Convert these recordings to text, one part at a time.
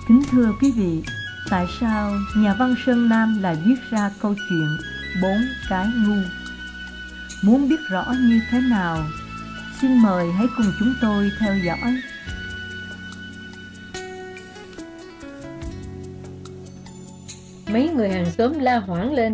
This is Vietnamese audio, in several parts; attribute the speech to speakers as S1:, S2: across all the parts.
S1: Kính thưa quý vị, tại sao nhà văn Sơn Nam lại viết ra câu chuyện Bốn cái ngu? Muốn biết rõ như thế nào, xin mời hãy cùng chúng tôi theo dõi.
S2: Mấy người hàng xóm la hoảng lên.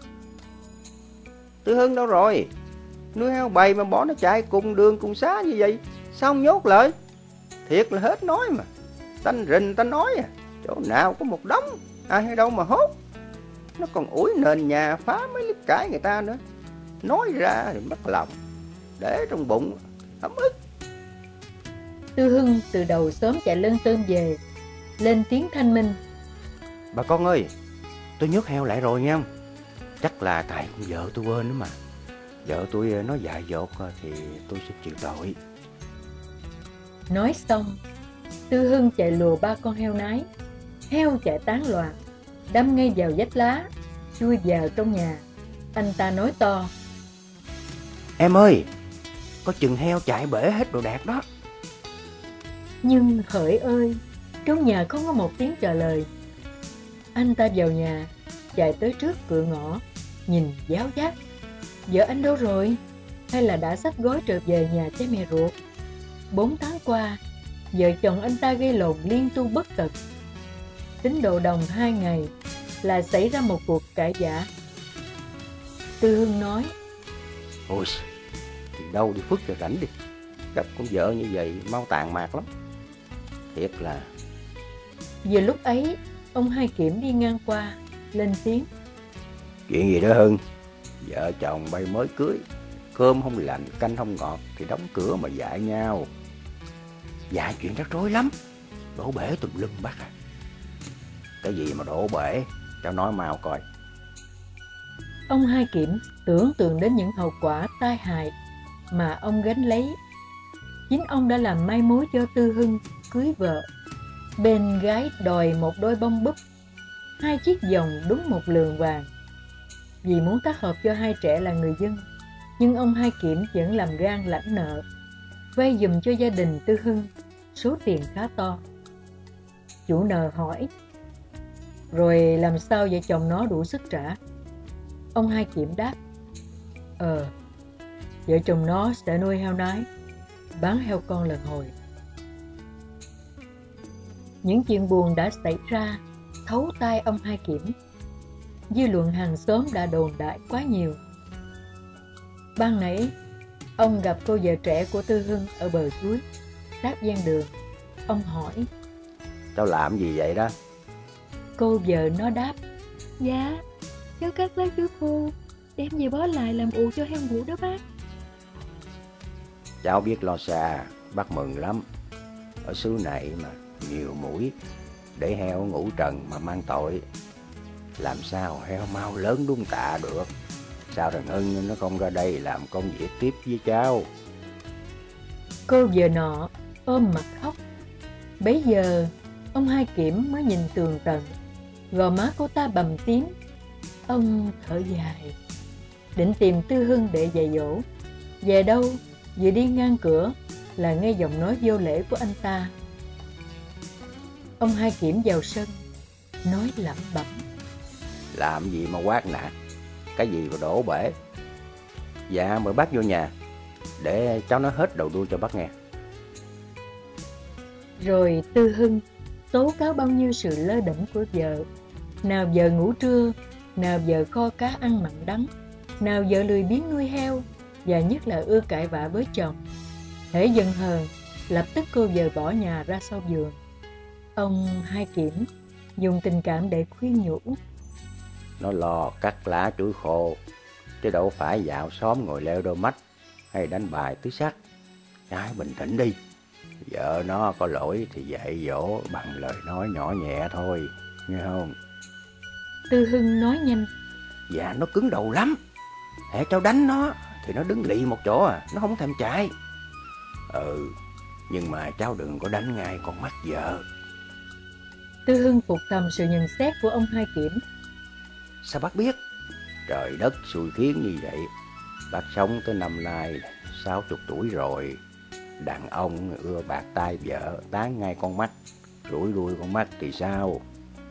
S3: Tư Hưng đâu rồi? Nuôi heo bầy mà bỏ nó chạy cùng đường cùng xá như vậy, sao không nhốt lại? Thiệt là hết nói mà. Tanh rình tanh nói à, chỗ nào có một đống, ai hay đâu mà hốt. Nó còn ủi nền nhà, phá mấy lớp cải người ta nữa. Nói ra thì mất lòng, để trong bụng ấm ức.
S2: Tư Hưng từ đầu xóm chạy lên tôm về, lên tiếng thanh minh.
S3: Bà con ơi, tôi nhốt heo lại rồi nha. Chắc là tại con vợ tôi quên nữa mà. Vợ tôi nói dại dột thì tôi sẽ chịu tội.
S2: Nói xong, Tư Hưng chạy lùa ba con heo nái. Heo chạy tán loạn, đâm ngay vào vách lá, chui vào trong nhà. Anh ta nói to.
S3: Em ơi, có chừng heo chạy bể hết đồ đạc đó.
S2: Nhưng hỡi ơi, trong nhà không có một tiếng trả lời. Anh ta vào nhà, chạy tới trước cửa ngõ, nhìn giáo giác. Vợ anh đâu rồi? Hay là đã xách gói trở về nhà cha mẹ ruột? 4 tháng qua, vợ chồng anh ta gây lộn liên tu bất tận. Tính độ đồng 2 ngày là xảy ra một cuộc cãi vã. Tư Hưng nói.
S3: Ôi, thì đâu đi phức cho rảnh đi. Gặp con vợ như vậy mau tàn mạc lắm. Thiệt là.
S2: Vừa lúc ấy, ông Hai Kiểm đi ngang qua, lên tiếng.
S3: Chuyện gì đó Hưng? Vợ chồng bay mới cưới, cơm không lành, canh không ngọt thì đóng cửa mà dạy nhau. Dạy chuyện rắc rối lắm, đổ bể tùm lum bác à. Cái gì mà đổ bể, cháu nói mau coi.
S2: Ông Hai Kiểm tưởng tượng đến những hậu quả tai hại mà ông gánh lấy. Chính ông đã làm mai mối cho Tư Hưng cưới vợ. Bên gái đòi một đôi bông búp, 2 chiếc vòng đúng 1 lượng vàng. Vì muốn tác hợp cho hai trẻ là người dân, nhưng ông Hai Kiểm vẫn làm gan lãnh nợ, vay giùm cho gia đình Tư Hưng số tiền khá to. Chủ nợ hỏi, rồi làm sao vợ chồng nó đủ sức trả? Ông Hai Kiểm đáp, vợ chồng nó sẽ nuôi heo nái, bán heo con lần hồi. Những chuyện buồn đã xảy ra thấu tai ông Hai Kiểm. Dư luận hàng xóm đã đồn đại quá nhiều. Ban nãy, ông gặp cô vợ trẻ của Tư Hưng ở bờ suối, sát ven đường. Ông hỏi,
S3: cháu làm gì vậy đó?
S2: Cô vợ nó đáp, dạ, cháu cắt lá chuối khô, đem về bó lại làm ụ cho heo ngủ đó bác.
S3: Cháu biết lo xa, bác mừng lắm. Ở xứ này mà nhiều muỗi, để heo ngủ trần mà mang tội. Làm sao heo mau lớn đúng tạ được. Sao thằng Hưng nó không ra đây làm công việc tiếp với cháu?
S2: Cô vợ nọ ôm mặt khóc. Bấy giờ ông Hai Kiểm mới nhìn tường tận. Gò má cô ta bầm tím. Ông thở dài, định tìm Tư Hưng để dạy dỗ. Về đâu, vừa đi ngang cửa là nghe giọng nói vô lễ của anh ta. Ông Hai Kiểm vào sân, nói lẩm bẩm,
S3: làm gì mà quát nạt, cái gì mà đổ bể. Dạ mời bác vô nhà, để cháu nói hết đầu đuôi cho bác nghe.
S2: Rồi Tư Hưng tố cáo bao nhiêu sự lơ đễnh của vợ. Nào vợ ngủ trưa, nào vợ kho cá ăn mặn đắng, nào vợ lười biếng nuôi heo, và nhất là ưa cãi vã với chồng. Hễ giận hờn, lập tức cô vợ bỏ nhà ra sau vườn. Ông Hai Kiểm dùng tình cảm để khuyên nhủ.
S3: Nó lo cắt lá chuối khô, chứ đâu phải dạo xóm ngồi leo đôi mắt hay đánh bài tứ sắc. Hãy bình tĩnh đi. Vợ nó có lỗi thì dạy dỗ bằng lời nói nhỏ nhẹ thôi, nghe không?
S2: Tư Hưng nói nhanh.
S3: Dạ nó cứng đầu lắm. Hễ cháu đánh nó thì nó đứng lì một chỗ à, nó không thèm chạy. Nhưng mà cháu đừng có đánh ngay con mắt vợ.
S2: Tư Hưng phục thầm sự nhận xét của ông Hai Kiểm.
S3: Sao bác biết? Trời đất xui khiến như vậy. Bác sống tới năm nay 60 tuổi rồi. Đàn ông ưa bạc tai vợ, tán ngay con mắt, rủi đuôi con mắt thì sao?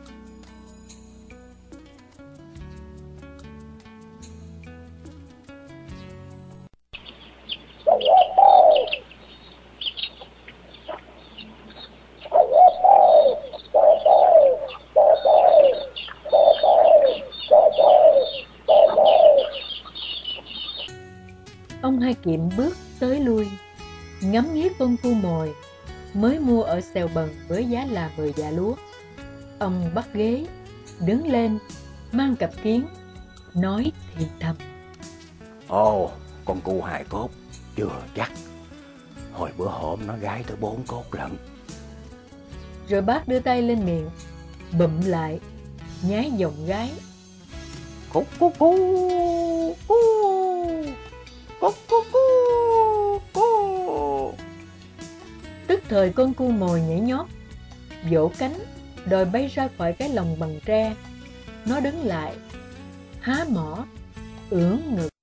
S2: Ông Hai Kiệm bước tới lui, ngắm nghía con cu mồi mới mua ở Sèo Bần với giá là 10 dạ lúa. Ông bắt ghế, đứng lên, mang cặp kiến, nói thì thầm:
S3: Ồ, con cu hài cốt, chưa chắc. Hồi bữa hôm nó gái tới 4 cốt lận.
S2: Rồi bác đưa tay lên miệng, bụm lại, nhái giọng gái:
S3: Cú cú cú cú cú cú cú cú.
S2: Tức thời con cu mồi nhảy nhót, vỗ cánh, đòi bay ra khỏi cái lồng bằng tre. Nó đứng lại, há mỏ, ưỡn ngực.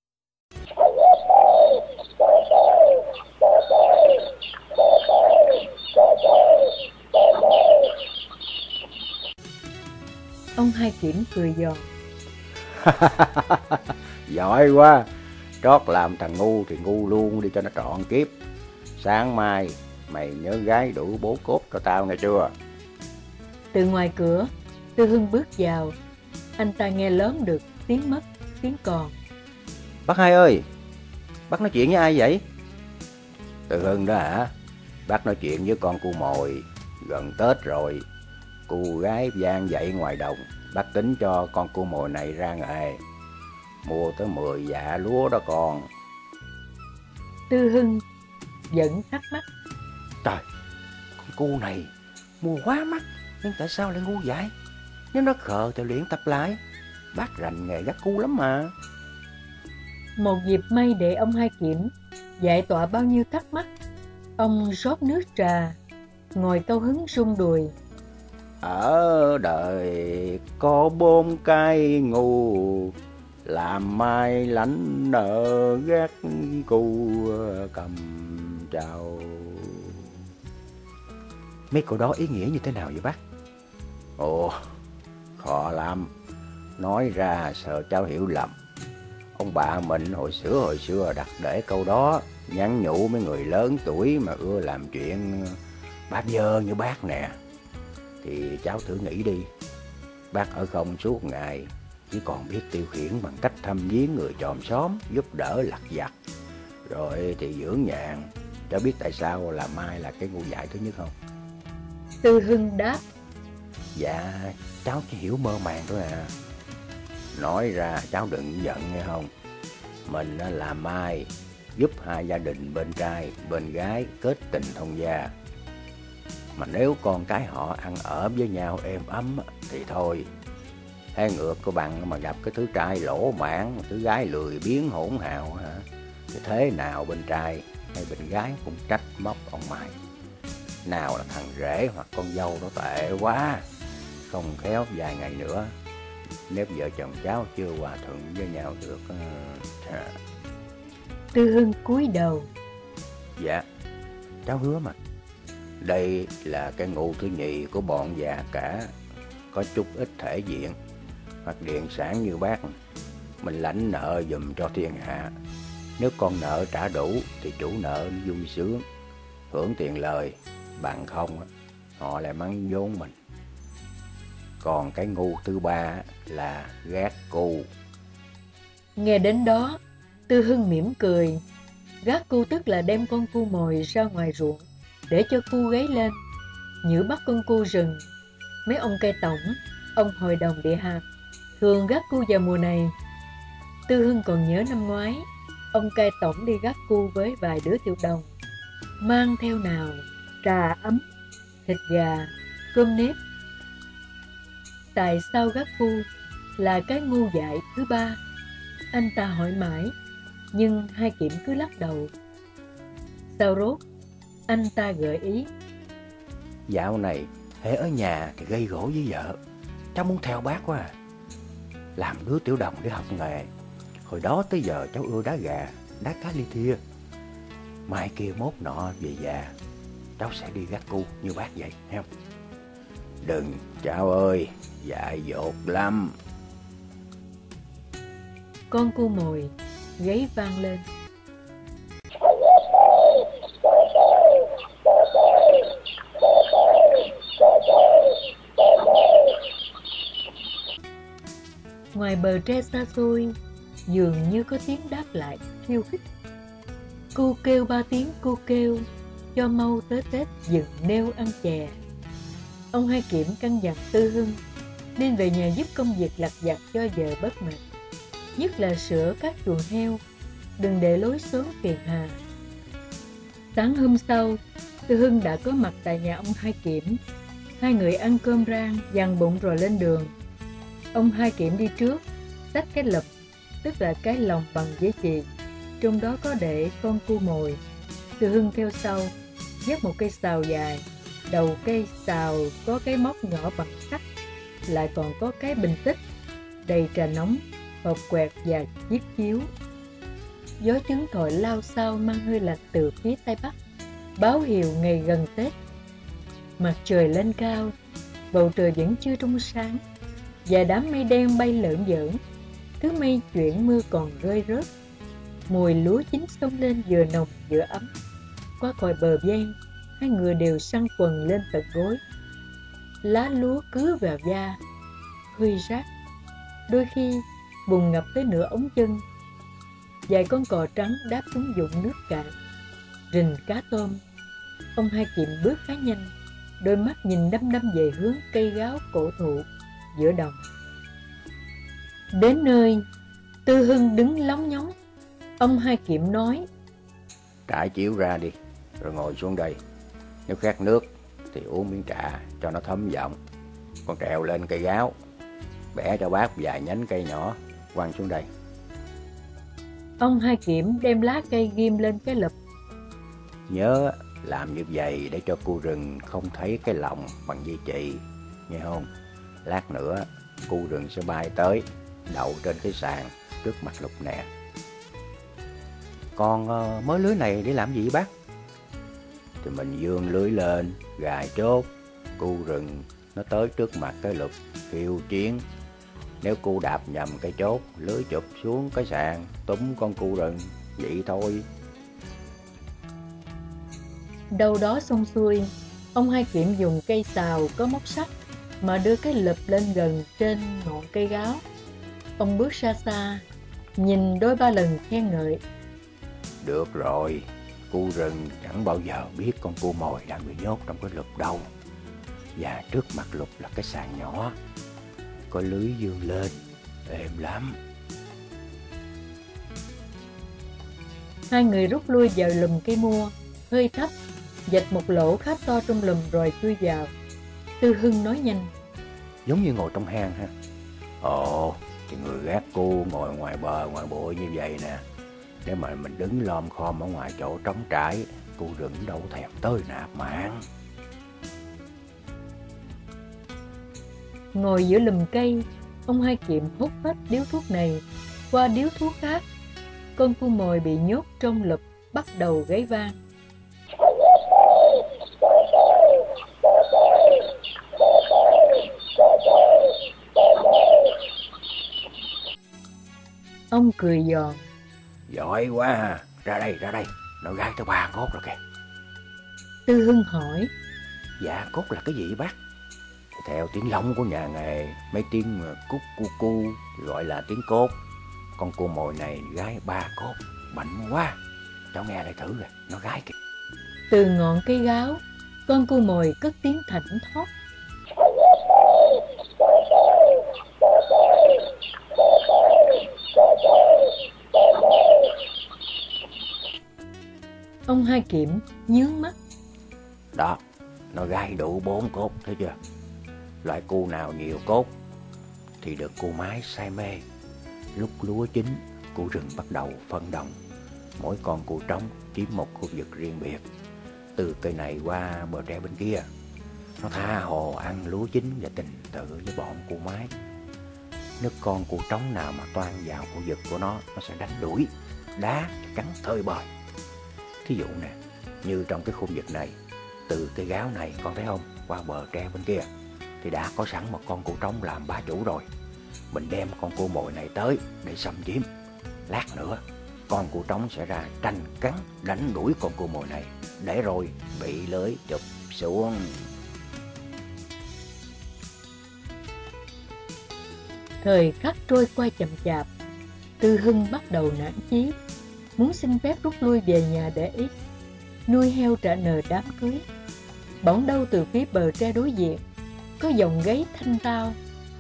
S2: Ông Hai Kiểm cười giòn:
S3: Giỏi quá. Trót làm thằng ngu thì ngu luôn đi cho nó trọn kiếp. Sáng mai mày nhớ gái đủ 4 cốt cho tao nghe chưa?
S2: Từ ngoài cửa, Tư Hưng bước vào. Anh ta nghe lớn được tiếng mất, tiếng còn.
S3: Bác Hai ơi, bác nói chuyện với ai vậy? Tư Hưng đó hả? Bác nói chuyện với con cu mồi. Gần Tết rồi, cu gái gian dậy ngoài đồng. Bác tính cho con cu mồi này ra nghề, mua tới 10 dạ lúa đó con.
S2: Tư Hưng vẫn thắc mắc:
S3: Trời, con cu này mua quá mắc, nhưng tại sao lại ngu dại? Nếu nó khờ thì luyện tập lại. Bác rành nghề gắt cu lắm mà.
S2: Một dịp may để ông Hai Kiểm giải tỏa bao nhiêu thắc mắc. Ông rót nước trà, ngồi cao hứng rung đùi:
S3: Ở đời có 4 cái ngu, làm mai lánh nợ gác cu cầm trầu. Mấy câu đó ý nghĩa như thế nào vậy bác? Ồ, khó lắm. Nói ra sợ cháu hiểu lầm. Ông bà mình hồi xưa đặt để câu đó nhắn nhủ mấy người lớn tuổi mà ưa làm chuyện bát dơ như bác nè. Thì cháu thử nghĩ đi, bác ở không suốt ngày, chỉ còn biết tiêu khiển bằng cách thăm viếng người chòm xóm, giúp đỡ lặt vặt, rồi thì dưỡng nhàn. Cháu biết tại sao là Mai là cái ngu dại thứ nhất không?
S2: Tư Hưng đáp:
S3: Dạ, cháu chỉ hiểu mơ màng thôi à. Nói ra cháu đừng giận nghe không? Mình là Mai, giúp hai gia đình bên trai, bên gái kết tình thông gia. Mà nếu con cái họ ăn ở với nhau êm ấm thì thôi. Hay ngược có bằng mà gặp cái thứ trai lỗ mãn, thứ gái lười biếng hỗn hào hả? Thì thế nào bên trai hay bên gái cũng trách móc ông Mai. Nào là thằng rể hoặc con dâu nó tệ quá. Không khéo vài ngày nữa, nếu vợ chồng cháu chưa hòa thuận với nhau được.
S2: Tư Hưng cúi đầu:
S3: Dạ, cháu hứa mà. Đây là cái ngu thứ nhì của bọn già cả. Có chút ít thể diện hoặc điện sản như bác, mình lãnh nợ giùm cho thiên hạ. Nếu con nợ trả đủ thì chủ nợ vui sướng, hưởng tiền lời. Bằng không họ lại mắng vốn mình. Còn cái ngu thứ ba là gác cu.
S2: Nghe đến đó, Tư Hưng mỉm cười. Gác cu tức là đem con cu mồi ra ngoài ruộng để cho cu gáy lên, như bắt con cu rừng. Mấy ông cây tổng, ông hội đồng địa hạt thường gác cu vào mùa này. Tư Hưng còn nhớ năm ngoái, ông cây tổng đi gác cu với vài đứa tiểu đồng, mang theo nào trà ấm, thịt gà, cơm nếp. Tại sao gác cu là cái ngu dại thứ ba? Anh ta hỏi mãi, nhưng Hai Kiểm cứ lắc đầu. Sau rốt, anh ta gợi ý:
S3: Dạo này hễ ở nhà thì gây gổ với vợ. Cháu muốn theo bác quá à. Làm đứa tiểu đồng để học nghề. Hồi đó tới giờ cháu ưa đá gà, đá cá ly thia. Mai kia mốt nọ về già, cháu sẽ đi gác cu như bác vậy, thấy không? Đừng, cháu ơi, dại dột lắm.
S2: Con cua mồi gáy vang lên. Ngoài bờ tre xa xôi, dường như có tiếng đáp lại khiêu khích. Cu kêu 3 tiếng cu kêu, cho mau tới Tết dựng nêu ăn chè. Ông Hai Kiểm căn dặn Tư Hưng nên về nhà giúp công việc lặt vặt cho vợ bớt mệt, nhất là sửa các chuồng heo, đừng để lối xóm phiền hà. Sáng hôm sau, Tư Hưng đã có mặt tại nhà ông Hai Kiểm. Hai người ăn cơm rang, dằn bụng rồi lên đường. Ông Hai Kiểm đi trước, xách cái lụp, tức là cái lồng bằng giấy chì, trong đó có để con cua mồi. Tư Hưng theo sau, dắt một cây sào dài, đầu cây sào có cái móc nhỏ bằng sắt, lại còn có cái bình tích đầy trà nóng, hộp quẹt và chiếc chiếu. Gió trứng thổi lao xao mang hơi lạnh từ phía tây bắc, báo hiệu ngày gần Tết. Mặt trời lên cao, bầu trời vẫn chưa trong sáng, và đám mây đen bay lởn vởn. Thứ mây chuyển mưa còn rơi rớt. Mùi lúa chín xông lên vừa nồng vừa ấm. Qua khỏi bờ ven, hai người đều săn quần lên tận gối. Lá lúa cứ vào da, hơi rát, đôi khi bùn ngập tới nửa ống chân. Vài con cò trắng đáp xuống vũng nước cạn, rình cá tôm. Ông Hai Kiểm bước khá nhanh, đôi mắt nhìn đăm đăm về hướng cây gáo cổ thụ giữa đồng. Đến nơi, Tư Hưng đứng lóng nhóng. Ông Hai Kiểm nói:
S3: Trải chiếu ra đi, rồi ngồi xuống đây. Nếu khát nước thì uống miếng trà cho nó thấm giọng. Còn trèo lên cây gáo, bẻ cho bác vài nhánh cây nhỏ, quăng xuống đây.
S2: Ông Hai Kiểm đem lá cây ghim lên cái lụp.
S3: Nhớ làm như vậy để cho cu rừng không thấy cái lồng bằng dây chì, nghe không? Lát nữa cu rừng sẽ bay tới, đậu trên cái sàn trước mặt lục nè. Còn mớ lưới này để làm gì bác? Thì mình vươn lưới lên, gài chốt, cu rừng nó tới trước mặt cái lục kêu chiến. Nếu cu đạp nhầm cái chốt, lưới chụp xuống cái sàn, túm con cu rừng, vậy thôi.
S2: Đâu đó xong xuôi, ông Hai Kiểm dùng cây sào có móc sắt mà đưa cái lụp lên gần trên ngọn cây gáo. Ông bước xa xa, nhìn đôi ba lần khen ngợi.
S3: Được rồi, cu rừng chẳng bao giờ biết con cua mồi đang bị nhốt trong cái lụp đâu. Và trước mặt lụp là cái sàn nhỏ, có lưới vươn lên, êm lắm.
S2: Hai người rút lui vào lùm cây mua, hơi thấp, vạch một lỗ khá to trong lùm rồi chui vào. Tư Hưng nói nhanh:
S3: Giống như ngồi trong hang ha. Ồ, thì người gác cu ngồi ngoài bờ, ngoài bụi như vậy nè. Nếu mà mình đứng lom khom ở ngoài chỗ trống trải, cu rừng đâu thèm tới nạp mạng.
S2: Ngồi giữa lùm cây, ông Hai Kiểm hút hết điếu thuốc này qua điếu thuốc khác. Con cua mồi bị nhốt trong lụp bắt đầu gáy vang. Ông cười giòn:
S3: Giỏi quá ha, ra đây, nó gai tới 3 cốt rồi kìa.
S2: Tư Hưng hỏi:
S3: Dạ, cốt là cái gì bác? Theo tiếng lóng của nhà nghề, mấy tiếng cúc cu cu gọi là tiếng cốt. Con cua mồi này gái 3 cốt, mạnh quá. Cháu nghe lại thử rồi, nó gái kìa.
S2: Từ ngọn cây gáo, con cua mồi cất tiếng thảnh thót. Ông Hai Kiểm nhướng mắt.
S3: Đó, nó gai đủ 4 cốt, thấy chưa? Loại cu nào nhiều cốt thì được cu mái say mê. Lúc lúa chín, cu rừng bắt đầu phân đồng. Mỗi con cu trống chiếm một khu vực riêng biệt. Từ cây này qua bờ tre bên kia, nó tha hồ ăn lúa chín và tình tự với bọn cu mái. Nếu con cu trống nào mà toan vào khu vực của nó sẽ đánh đuổi, đá, cắn tơi bời. Thí dụ nè, như trong cái khu vực này, từ cây gáo này con thấy không, qua bờ tre bên kia, thì đã có sẵn một con cua trống làm bá chủ rồi. Mình đem con cua mồi này tới để xâm chiếm. Lát nữa con cua trống sẽ ra tranh cắn đánh đuổi con cua mồi này, để rồi bị lưới chụp xuống.
S2: Thời khắc trôi qua chậm chạp. Tư Hưng bắt đầu nản chí, muốn xin phép rút lui về nhà để ý nuôi heo trả nợ đám cưới. Bỗng đâu từ phía bờ tre đối diện có giọng gáy thanh tao.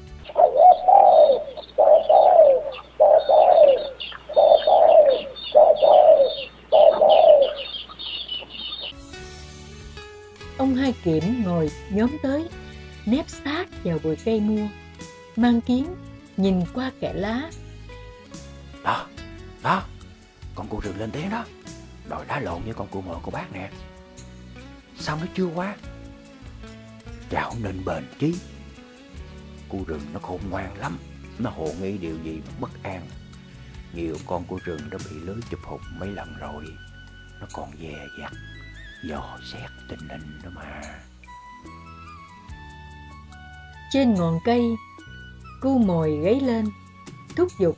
S2: Ông Hai Kiểm ngồi nhóm tới, nép sát vào bụi cây mua, mang kiếm nhìn qua kẽ lá.
S3: Đó, con cua rừng lên tiếng đó, đòi đá lộn với con cua mồi của bác nè. Sao nó chưa qua? Cháu nên bền chí. Cua rừng nó khôn ngoan lắm, nó hồ nghi điều gì mà bất an. Nhiều con cua rừng đã bị lưới chụp hụt mấy lần rồi. Nó còn dè dặt, dò xét tình hình đó mà.
S2: Trên ngọn cây, cu mồi gáy lên, thúc giục.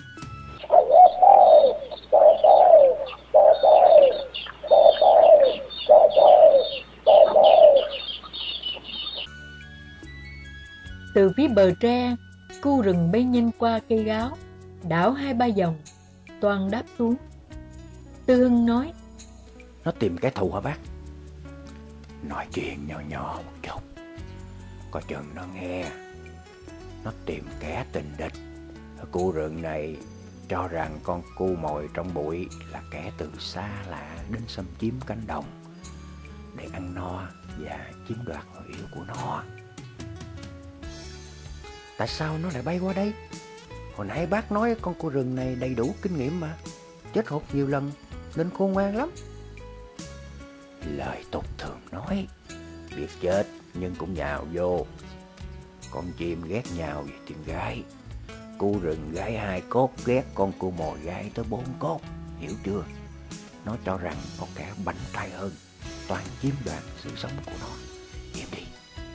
S2: Từ phía bờ tre, cu rừng bay nhanh qua cây gáo, đảo 2-3 vòng, toan đáp xuống. Tư Hưng nói:
S3: Nó tìm kẻ thù hả bác? Nói chuyện nhỏ nhỏ một chút, coi chừng nó nghe. Nó tìm kẻ tình địch. Cu rừng này cho rằng con cu mồi trong bụi là kẻ từ xa lạ đến xâm chiếm cánh đồng để ăn no và chiếm đoạt người yêu của nó. Tại sao nó lại bay qua đây? Hồi nãy bác nói con cua rừng này đầy đủ kinh nghiệm mà, chết hụt nhiều lần nên khôn ngoan lắm. Lời tục thường nói, biết chết nhưng cũng nhào vô. Con chim ghét nhào về chim gái. Cu rừng gái 2 cốt ghét con cua mồi gái tới 4 cốt, hiểu chưa? Nó cho rằng có kẻ bảnh tay hơn, toàn chiếm đoạt sự sống của nó. Im đi.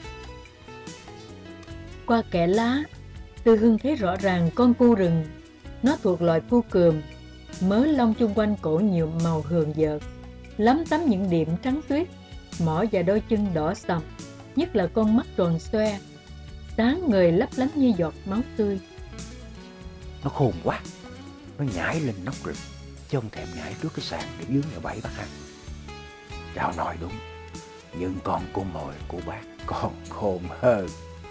S2: Qua kẽ lá, Tư Hưng thấy rõ ràng con cu rừng. Nó thuộc loài cu cườm, mớ lông chung quanh cổ nhiều màu hường dợt, lấm tấm những điểm trắng tuyết, mỏ và đôi chân đỏ sậm, nhất là con mắt tròn xoe, sáng ngời lấp lánh như giọt máu tươi.
S3: Nó khôn quá, nó nhảy lên nóc rừng, chứ không thèm nhảy trước cái sàn để dướng vào bẫy bác ăn. Cháu nói đúng, nhưng con cua mồi của bác còn khôn hơn.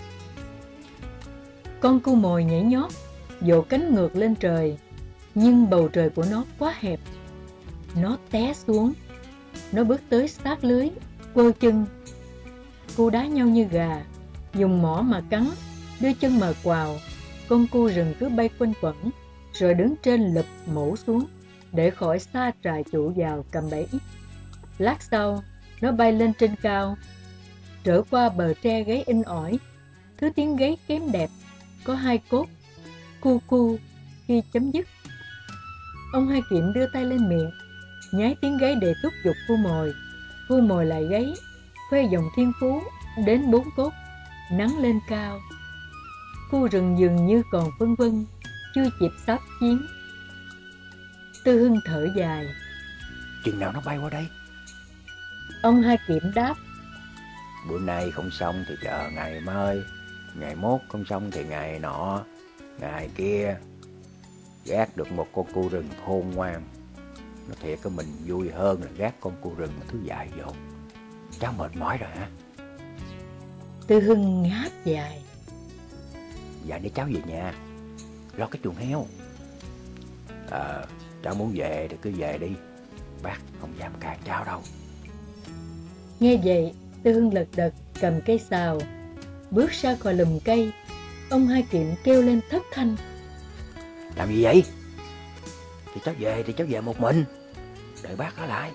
S2: Con cu mồi nhảy nhót, vỗ cánh ngược lên trời, nhưng bầu trời của nó quá hẹp. Nó té xuống. Nó bước tới sát lưới, quơ chân. Cu đá nhau như gà, dùng mỏ mà cắn, đưa chân mà quào. Con cu rừng cứ bay quanh quẩn, rồi đứng trên lụp mổ xuống, để khỏi xa trại chủ vào cầm bẫy. Lát sau, nó bay lên trên cao, trở qua bờ tre gáy in ỏi. Thứ tiếng gáy kém đẹp, có 2 cốt, cu cu khi chấm dứt. Ông Hai Kiệm đưa tay lên miệng, nhái tiếng gáy để thúc giục cu mồi lại gáy, khoe dòng thiên phú đến 4 cốt, nắng lên cao. Cu rừng dường như còn vân vân, chưa kịp sắp chiến. Tư Hưng thở dài.
S3: Chừng nào nó bay qua đây?
S2: Ông Hai Kiệm đáp:
S3: Bữa nay không xong thì chờ ngày mai, ngày mốt không xong thì ngày nọ, ngày kia. Gác được một con cu rừng khôn ngoan, nó thiệt cái mình vui hơn là gác con cu rừng mà thứ dại dột. Cháu mệt mỏi rồi hả?
S2: Tư Hưng ngáp dài.
S3: Dạ để cháu về nhà lo cái chuồng heo. Cháu muốn về thì cứ về đi, bác không dám cản cháu đâu.
S2: Nghe vậy, Tư Hưng lật đật cầm cây sào, bước ra khỏi lùm cây. Ông Hai Kiệm kêu lên thất thanh:
S3: Làm gì vậy? Thì cháu về một mình, đợi bác ở lại.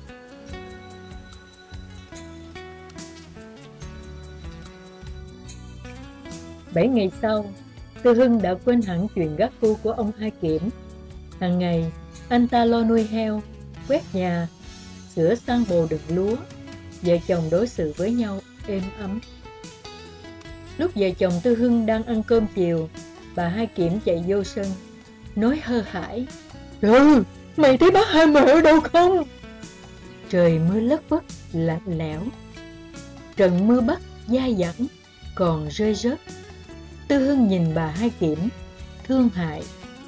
S2: Bảy ngày sau, Tư Hưng đã quên hẳn chuyện gác cu của ông Hai Kiệm. Hàng ngày, anh ta lo nuôi heo, quét nhà, sửa sang bồ đựng lúa. Vợ chồng đối xử với nhau êm ấm. Lúc vợ chồng Tư Hưng đang ăn cơm chiều, bà Hai Kiểm chạy vô sân, nói hơ hãi: Mày thấy bác Hai mẹ ở đâu không? Trời mưa lất phất, lạnh lẽo. Trận mưa Bắc dai dẳng còn rơi rớt. Tư Hưng nhìn bà Hai Kiểm, thương hại: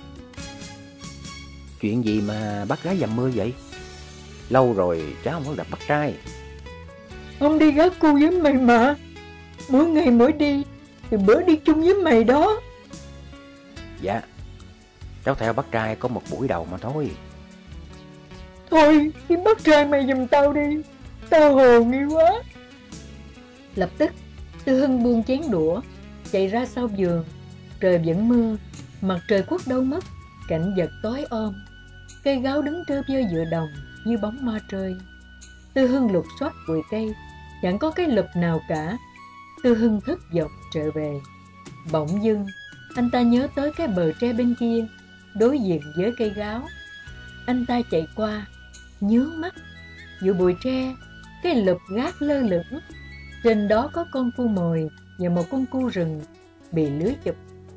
S3: Chuyện gì mà bác gái dầm mưa vậy? Lâu rồi cháu không có gặp bác trai.
S2: Ông đi gác cu với mày mà. Mỗi ngày mỗi đi, thì bữa đi chung với mày đó.
S3: Dạ, cháu theo bác trai có một buổi đầu mà thôi.
S2: Thôi, kiếm bác trai mày giùm tao đi. Tao hồ nghi quá. Lập tức, Tư Hưng buông chén đũa, chạy ra sau vườn. Trời vẫn mưa, mặt trời khuất đâu mất, cảnh vật tối om. Cây gáo đứng trơ vơ giữa đồng như bóng ma trơi. Tư Hưng lục soát bụi cây, chẳng có cái lụp nào cả. Tư Hưng thất vọng trở về. Bỗng dưng, anh ta nhớ tới cái bờ tre bên kia, đối diện với cây gáo. Anh ta chạy qua, nhướng mắt. Giữa bụi tre, cái lụp gác lơ lửng. Trên đó có con cu mồi và một con cu rừng bị lưới chụp.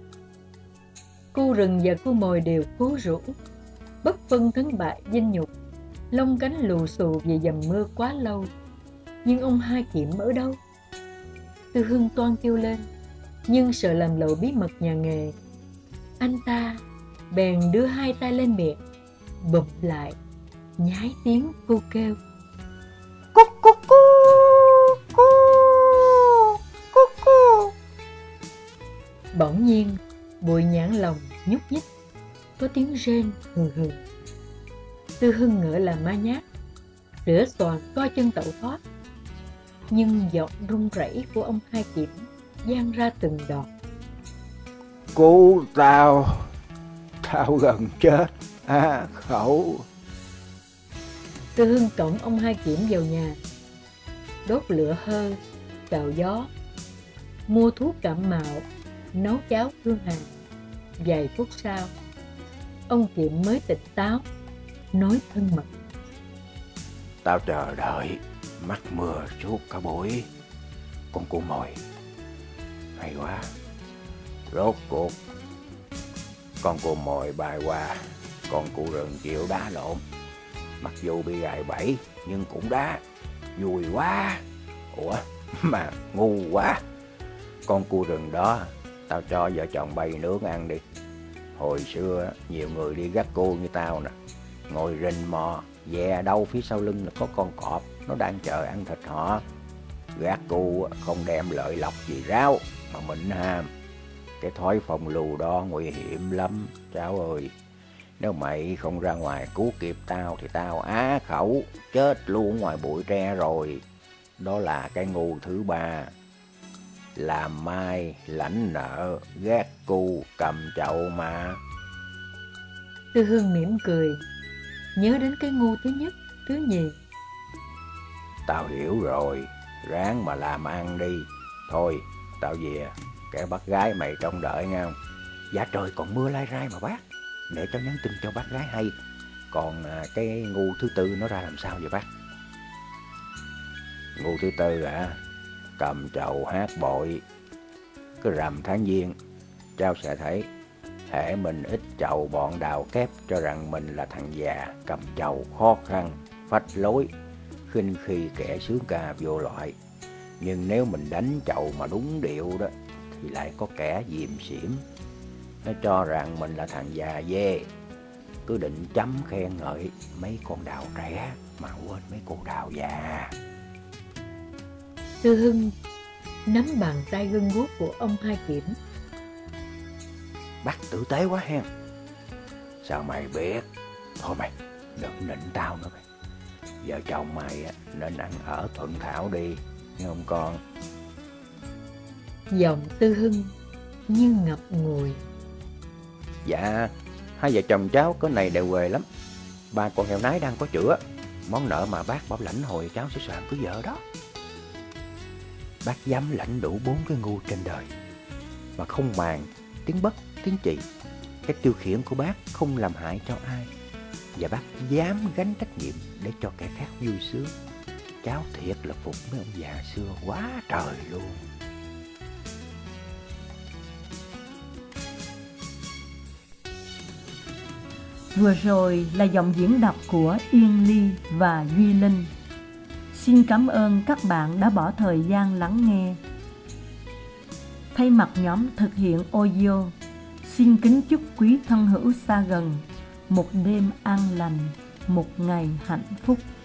S2: Cu rừng và cu mồi đều cố rũ, bất phân thắng bại vinh nhục, lông cánh lù xù vì dầm mưa quá lâu. Nhưng ông Hai Kiểm ở đâu? Tư Hưng toan kêu lên, nhưng sợ làm lộ bí mật nhà nghề. Anh ta bèn đưa hai tay lên miệng, bụp lại, nhái tiếng cu kêu: Cúc cúc cu, cu, cúc cu. Bỗng nhiên, bụi nhãn lồng nhúc nhích, có tiếng rên hừ hừ. Tư Hưng ngỡ là ma nhát, rửa soàn co chân tẩu thoát. Nhưng giọng run rẩy của ông Hai Kiểm vang ra từng đọt:
S3: Cứu tao, tao gần chết Khẩu.
S2: Tư Hưng cõng ông Hai Kiểm vào nhà, đốt lửa hơ, cạo gió, mua thuốc cảm mạo, nấu cháo thương hàn. Vài phút sau, ông Kiểm mới tỉnh táo, nói thân mật:
S3: Tao chờ đợi mắc mưa suốt cả buổi. Con cu mồi hay quá. Rốt cuộc con cu mồi bay qua, con cu rừng chịu đá lộn. Mặc dù bị gài bẫy nhưng cũng đá. Vui quá. Ủa mà ngu quá. Con cu rừng đó tao cho vợ chồng bay nướng ăn đi. Hồi xưa nhiều người đi gác cu như tao nè, ngồi rình mò, ve đâu phía sau lưng là có con cọp, nó đang chờ ăn thịt họ. Gác cu không đem lợi lộc gì ráo mà mịn ham. Cái thói phong lưu đó nguy hiểm lắm cháu ơi. Nếu mày không ra ngoài cứu kịp tao thì tao á khẩu chết luôn ngoài bụi tre rồi. Đó là cái ngu thứ ba. Làm mai lãnh nợ, gác cu cầm chậu mà.
S2: Tư Hưng mỉm cười, nhớ đến cái ngu thứ nhất, thứ nhì.
S3: Tao hiểu rồi, ráng mà làm ăn đi. Thôi, tao về, kẻ bác gái mày trông đợi nghe không? Dạ trời còn mưa lai rai mà bác. Để cháu nhắn tin cho bác gái hay. Còn cái ngu thứ tư nó ra làm sao vậy bác? Ngu thứ tư hả? Cầm chậu hát bội. Cứ rằm tháng giêng, cháu sẽ thấy hễ mình ít chầu bọn đào kép cho rằng mình là thằng già cầm chầu khó khăn, phách lối, khinh khi kẻ sướng ca vô loại. Nhưng nếu mình đánh chầu mà đúng điệu đó thì lại có kẻ diềm xỉm. Nó cho rằng mình là thằng già dê, cứ định chấm khen ngợi mấy con đào trẻ mà quên mấy cô đào già.
S2: Tư Hưng nắm bàn tay gân guốc của ông Hai Kiểm.
S3: Bác tử tế quá hen. Sao mày biết? Thôi mày đừng nịnh tao nữa mày. Vợ chồng mày nên ăn ở thuận thảo đi, nghe không con?
S2: Giọng Tư Hưng như ngập ngùi.
S3: Dạ, hai vợ chồng cháu có này đều quề lắm. Ba con heo nái đang có chữa, món nợ mà bác bảo lãnh hồi cháu sẽ soạn cưới vợ đó. Bác dám lãnh đủ 4 cái ngu trên đời mà không màng tiếng bất tiếng chị. Cái tiêu khiển của bác không làm hại cho ai, và bác dám gánh trách nhiệm để cho kẻ khác vui sướng. Cháu thiệt là phục mấy ông già xưa quá trời luôn.
S1: Vừa rồi là giọng diễn đọc của Yên Ly và Duy Linh. Xin cảm ơn các bạn đã bỏ thời gian lắng nghe. Thay mặt nhóm thực hiện audio, xin kính chúc quý thân hữu xa gần một đêm an lành, một ngày hạnh phúc.